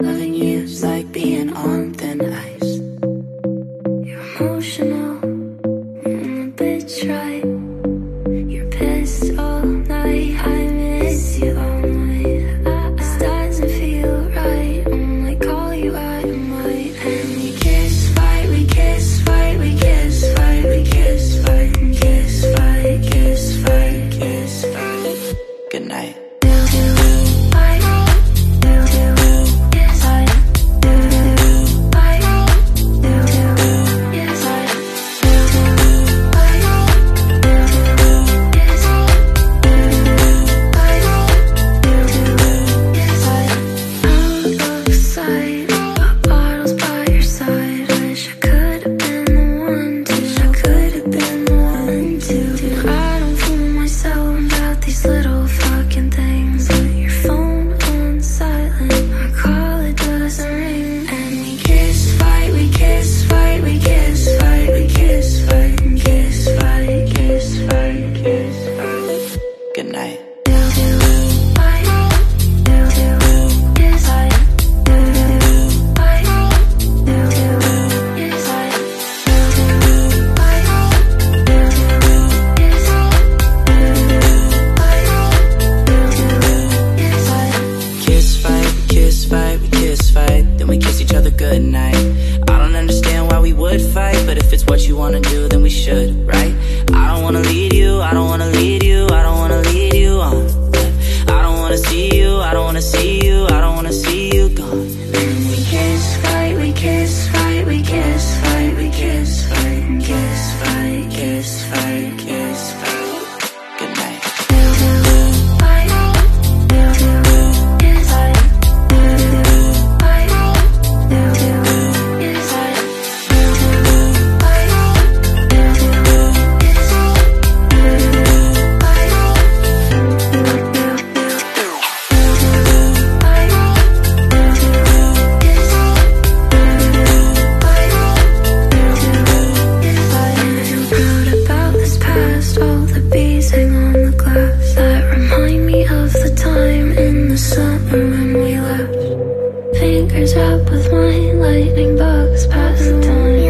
Loving you's like being on thin ice. You're emotional, a bitch, right? You're pissed all night, I miss you all night. This doesn't feel right, I might call you at night. And we kiss, fight, we kiss, fight, we kiss, fight, we kiss, fight, kiss, fight, kiss, fight, kiss, fight. Good night. Good night. Then we kiss each other goodnight. I don't understand why we would fight, but if it's what you wanna do, then we should, right? I don't wanna lead you, I don't wanna lead you, I don't wanna lead you on. I don't wanna see you, I don't wanna see you, I don't wanna see you gone. And we kiss, fight, we kiss, fight, we kiss, fight, we kiss, fight, kiss, fight, kiss, fight, kiss, fight. Good night. Fingers up with mine, lightning bugs past the time.